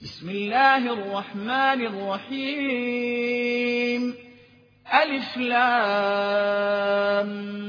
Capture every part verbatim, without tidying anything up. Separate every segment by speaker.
Speaker 1: بسم الله الرحمن الرحيم ألف لام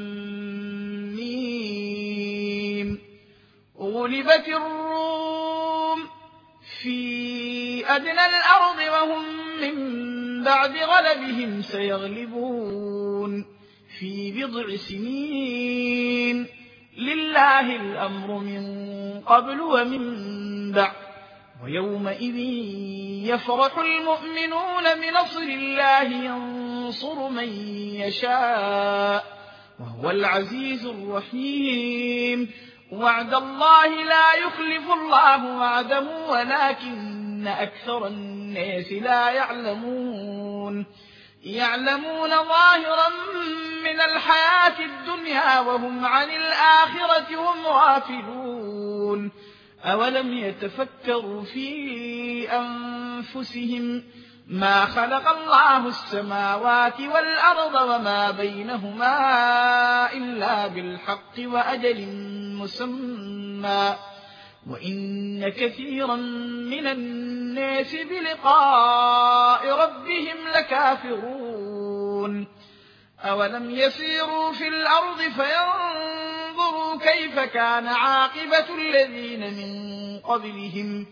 Speaker 1: ميم غلبت الروم في أدنى الأرض وهم من بعد غلبهم سيغلبون في بضع سنين لله الأمر من قبل ومن بعد ويومئذ يفرح المؤمنون بنصر الله ينصر من يشاء وهو العزيز الرحيم وعد الله لا يخلف الله وعده ولكن أكثر الناس لا يعلمون يعلمون ظاهرا من الحياة الدنيا وهم عن الآخرة هم غافلون أولم يتفكروا في أنفسهم ما خلق الله السماوات والأرض وما بينهما إلا بالحق وأجل مسمى وإن كثيرا من الناس بلقاء ربهم لكافرون أولم يسيروا في الأرض فينظروا كيف كان عاقبة الذين من قبلهم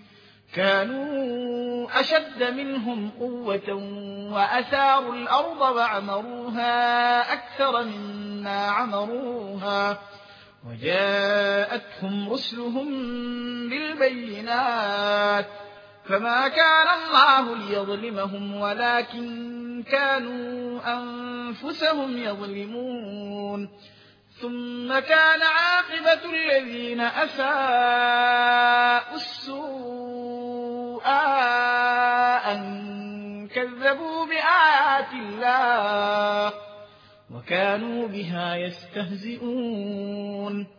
Speaker 1: كانوا أشد منهم قوة وأثاروا الأرض وعمروها أكثر مما عمروها وجاءتهم رسلهم بالبينات فما كان الله ليظلمهم ولكن كانوا أنفسهم يظلمون ثم كان عاقبة الذين أساءوا السوء أن كذبوا بآيات الله وكانوا بها يستهزئون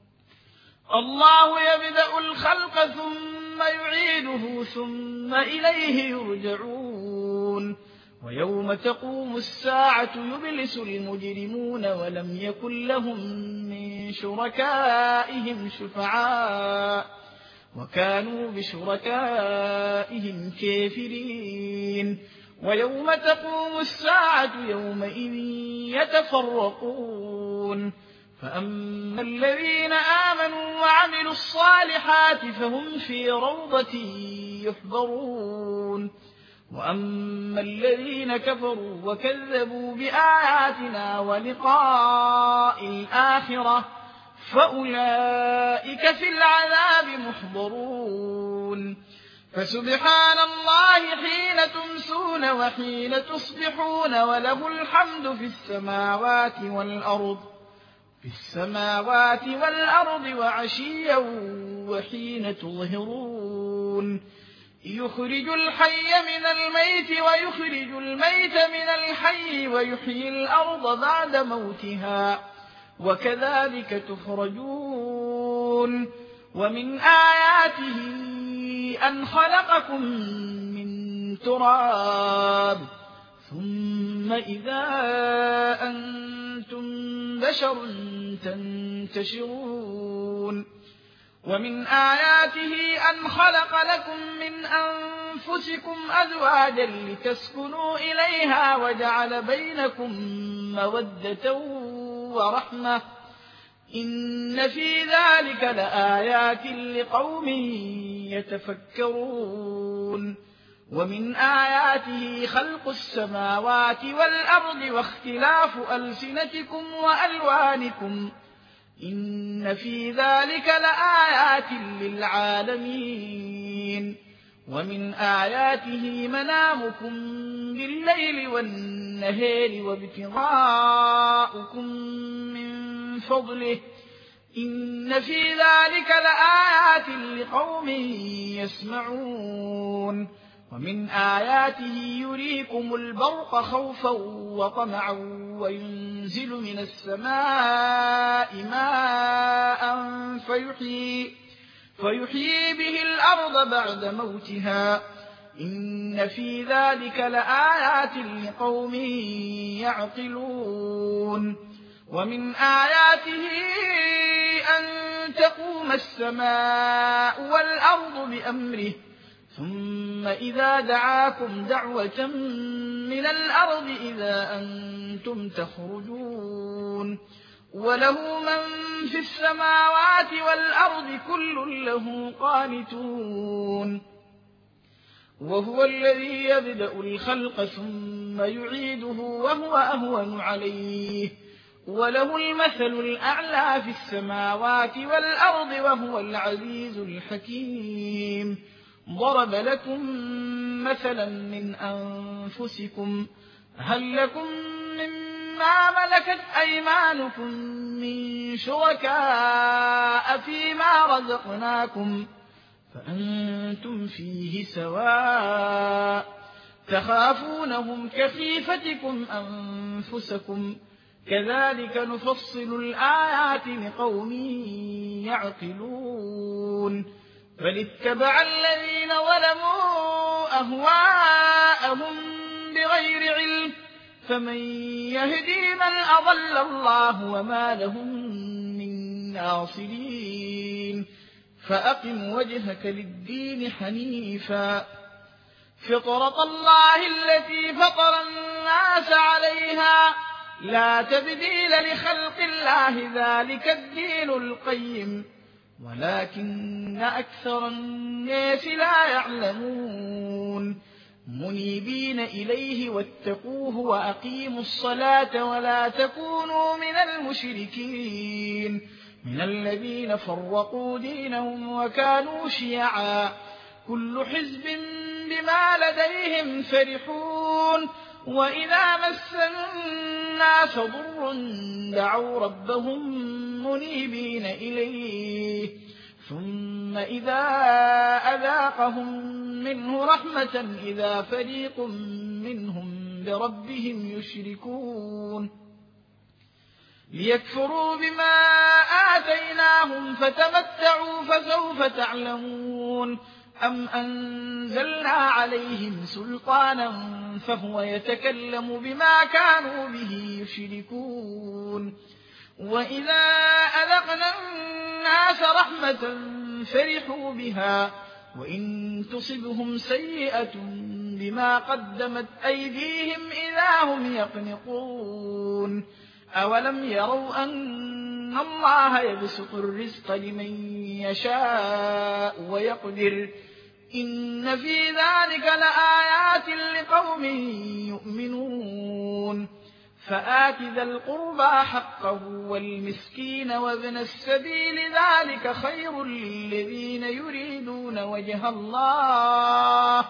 Speaker 1: الله يبدأ الخلق ثم يعيده ثم إليه يرجعون ويوم تقوم الساعة يبلس المجرمون ولم يكن لهم من شركائهم شفعاء وكانوا بشركائهم كافرين ويوم تقوم الساعة يومئذ يتفرقون فأما الذين آمنوا وعملوا الصالحات فهم في روضة يحبرون وأما الذين كفروا وكذبوا بآياتنا ولقاء الآخرة فأولئك في العذاب محضرون فسبحان الله حين تمسون وحين تصبحون وله الحمد في السماوات والأرض في السماوات والأرض وعشيا وحين تظهرون يخرج الحي من الميت ويخرج الميت من الحي ويحيي الأرض بعد موتها وكذلك تخرجون ومن آياته أن خلقكم من تراب ثم إذا أنتم بشر تنتشرون ومن آياته أن خلق لكم من أنفسكم أزواجا لتسكنوا إليها وجعل بينكم مودة ورحمة إن في ذلك لآيات لقوم يتفكرون ومن آياته خلق السماوات والأرض واختلاف ألسنتكم وألوانكم إن في ذلك لآيات للعالمين ومن آياته منامكم بالليل والنهار وابتغاؤكم من فضله إن في ذلك لآيات لقوم يسمعون ومن آياته يريكم البرق خوفا وطمعا وينزل من السماء ماء فيحيي, فيحيي به الأرض بعد موتها إن في ذلك لآيات لقوم يعقلون ومن آياته أن تقوم السماء والأرض بأمره ثم إذا دعاكم دعوة من الأرض إذا أنتم تخرجون وله من في السماوات والأرض كل له قانتون وهو الذي يبدأ الخلق ثم يعيده وهو أهون عليه وله المثل الأعلى في السماوات والأرض وهو العزيز الحكيم ضرب لكم مثلا من أنفسكم هل لكم مما ملكت أيمانكم من شركاء فيما رزقناكم فأنتم فيه سواء تخافونهم كخيفتكم أنفسكم كذلك نفصل الآيات لقوم يعقلون بل اتبع الذين ظلموا أهواءهم بغير علم فمن يهدي من أضل الله وما لهم من ناصرين فأقم وجهك للدين حنيفا فطرة الله التي فطر الناس عليها لا تبديل لخلق الله ذلك الدين القيم ولكن أكثر الناس لا يعلمون منيبين إليه واتقوه وأقيموا الصلاة ولا تكونوا من المشركين من الذين فرقوا دينهم وكانوا شيعا كل حزب بما لديهم فرحون وإذا مس الناس ضر دعوا ربهم منيبين إليه ثم إذا أذاقهم منه رحمة إذا فريق منهم بربهم يشركون ليكفروا بما آتيناهم فتمتعوا فسوف تعلمون أم أنزلنا عليهم سلطانا فهو يتكلم بما كانوا به يشركون وإذا أذقنا الناس رحمة فرحوا بها وإن تصبهم سيئة بما قدمت أيديهم إذا هم يقنطون أولم يروا أن الله يبسط الرزق لمن يشاء ويقدر إن في ذلك لآيات لقوم يؤمنون فآت ذا القربى حقه والمسكين وابن السبيل ذلك خير للذين يريدون وجه الله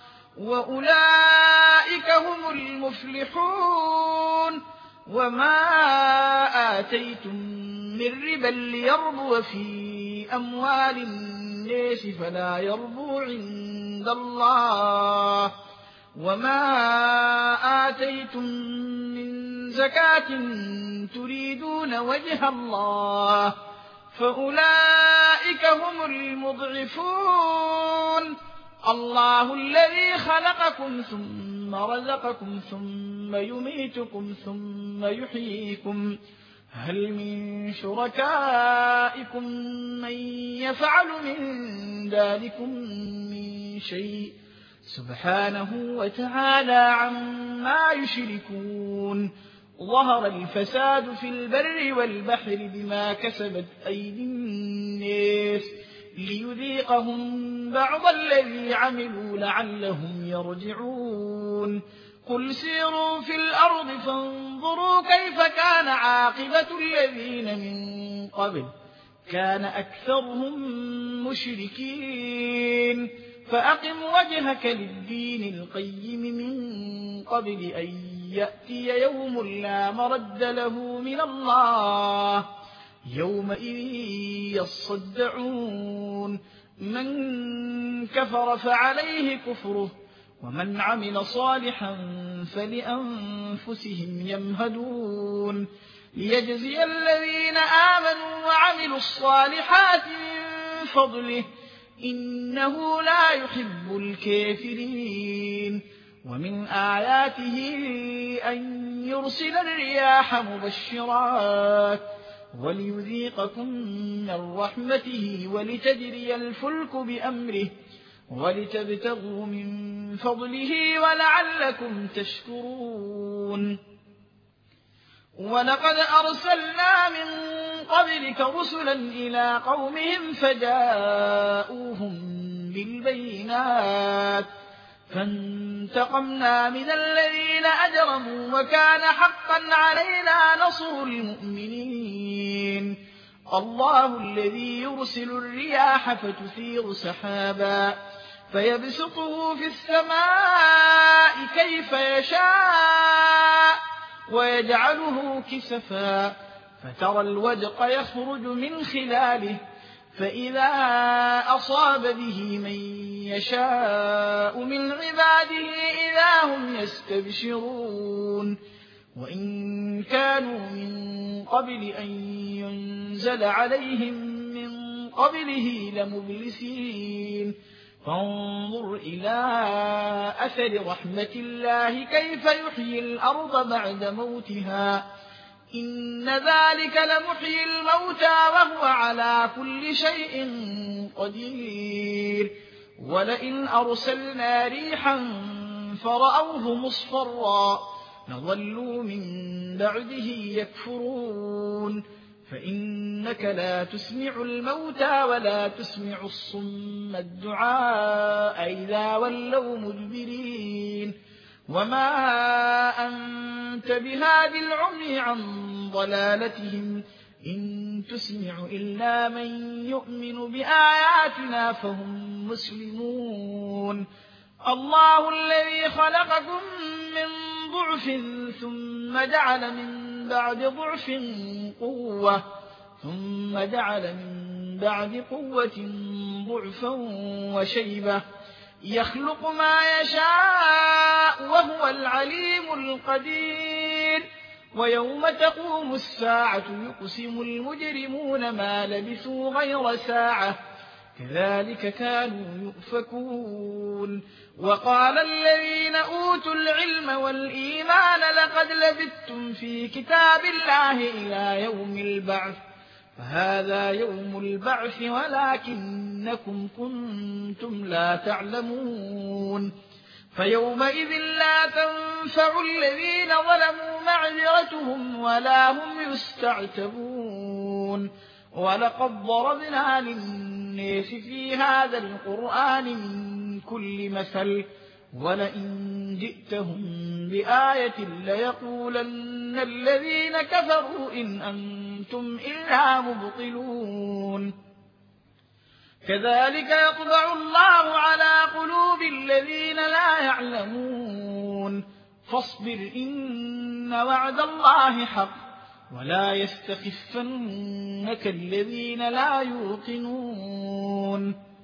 Speaker 1: وأولئك هم المفلحون وما آتيتم من ربا ليربو في أموال الناس فلا يربو عند الله وما آتيتم من زكاة تريدون وجه الله فأولئك هم المضعفون الله الذي خلقكم ثم رزقكم ثم يميتكم ثم يحييكم هل من شركائكم من يفعل من ذلكم من شيء سبحانه وتعالى عما يشركون ظهر الفساد في البر والبحر بما كسبت أيدي الناس ليذيقهم بعض الذي عملوا لعلهم يرجعون قل سيروا في الأرض فانظروا كيف كان عاقبة الذين من قبل كان أكثرهم مشركين فأقم وجهك للدين القيم من قبل أن يأتي يوم لا مرد له من الله يومئذ يصدعون من كفر فعليه كفره ومن عمل صالحا فلأنفسهم يمهدون ليجزي الذين آمنوا وعملوا الصالحات من فضله إنه لا يحب الكافرين ومن آياته أن يرسل الرياح مبشرات وليذيقكم من رحمته ولتجري الفلك بأمره ولتبتغوا من فضله ولعلكم تشكرون ولقد أرسلنا من قبلك رسلا إلى قومهم فجاءوهم بالبينات فانتقمنا من الذين أجرموا وكان حقا علينا نصر المؤمنين الله الذي يرسل الرياح فتثير سحابا فيبسطه في السماء كيف يشاء ويجعله كسفا فترى الودق يخرج من خلاله فإذا أصاب به من يشاء من عباده إذا هم يستبشرون وإن كانوا من قبل أن ينزل عليهم من قبله لمبلسين فانظر إلى أثر رحمة الله كيف يحيي الأرض بعد موتها إن ذلك لمحيي الموتى وهو على كل شيء قدير ولئن أرسلنا ريحا فرأوه مصفرا لظلوا من بعده يكفرون فإنك لا تسمع الموتى ولا تسمع الصم الدعاء إذا ولوا مدبرين وما أنت بهاد العمي عن ضلالتهم إن تسمع إلا من يؤمن بآياتنا فهم مسلمون الله الذي خلقكم من ضعف ثم جعل من بعد ضعف قوة ثم جعل من بعد قوة ضعفا وشيبة يخلق ما يشاء وهو العليم القدير ويوم تقوم الساعة يقسم المجرمون ما لبثوا غير ساعة كذلك كانوا يؤفكون وقال الذين أوتوا العلم والإيمان لقد لبثتم في كتاب الله إلى يوم البعث فهذا يوم البعث ولكنكم كنتم لا تعلمون فيومئذ لا تنفع الذين ظلموا معذرتهم ولا هم يستعتبون ولقد ضربنا للناس في هذا القرآن من كل مثل ولئن جئتهم بآية ليقولن الذين كفروا إن أنتم إلا مبطلون كذلك يطبع الله على قلوب الذين لا يعلمون فاصبر إن وعد الله حق ولا يستخفنك الذين لا يوقنون